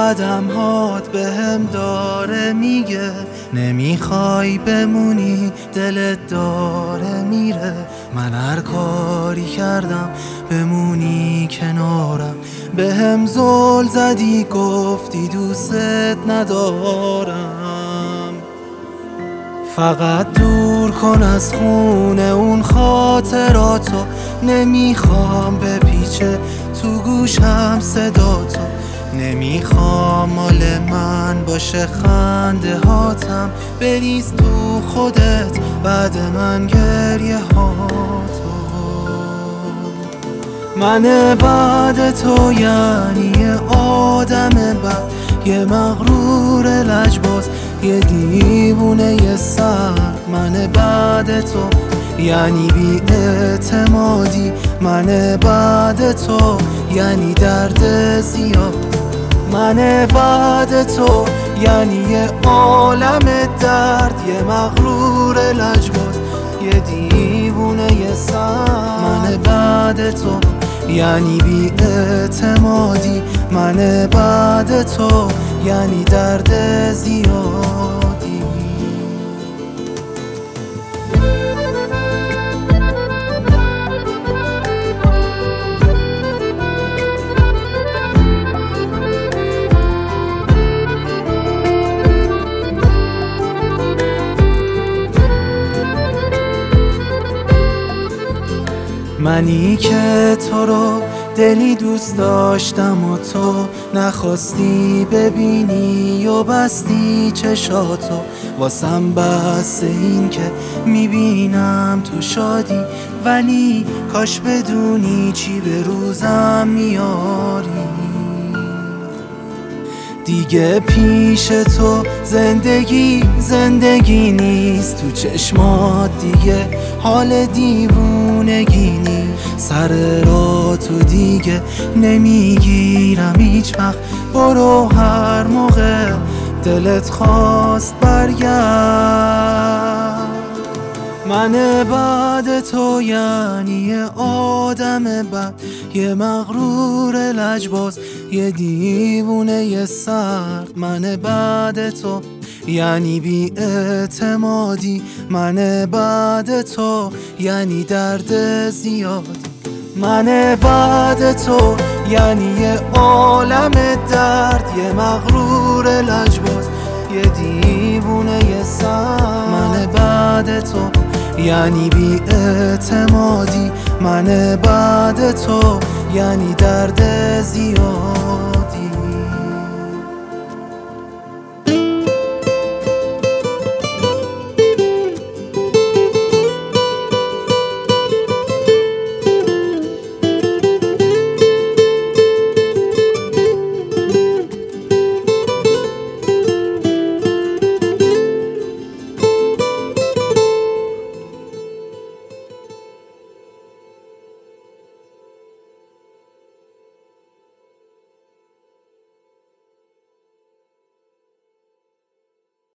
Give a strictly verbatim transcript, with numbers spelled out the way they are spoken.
قدم هات به هم داره میگه نمیخوای بمونی، دلت داره میره. من هر کاری کردم بمونی کنارم، به هم زل زدی گفتی دوست ندارم. فقط دور کن از خونه اون خاطراتو، نمیخوام بپیچه تو گوشم صداتو. نمیخوام مال من باشه خنده هاتم، بریز تو خودت بعد من گریه هاتو. من بعد تو یعنی یه آدم بد، یه مغرور لجباز، یه دیوونه یه سرد. من بعد تو یعنی بی اعتمادی، من بعد تو یعنی درد زیاد. من بعد تو یعنی یه عالم درد، یه مغرور لجباز، یه دیوونه یه سرد. من بعد تو یعنی بی اعتمادی، من بعد تو یعنی درد زیادی. منی که تو رو دلی دوست داشتم و تو نخواستی ببینی و بستی چشاتو. واسم بس این که میبینم تو شادی، ولی کاش بدونی چی به روزم میاری. دیگه پیش تو زندگی زندگی نیست، تو چشمات دیگه حال دیوونگی نیست. سر را تو دیگه نمیگیرم هیچ وقت، برو هر موقع دلت خواست برگرد. من بعد تو یعنی یه آدم بد، یه مغرور لجباز، یه دیوونه یه سرد. من بعد تو یعنی بی اعتمادی، من بعد تو یعنی درد زیاد. من بعد تو یعنی یه عالم درد، یه مغرور لجباز، یه دیوونه یه سرد. من بعد تو یعنی بی اعتمادی، من بعد تو یعنی درد زیاد.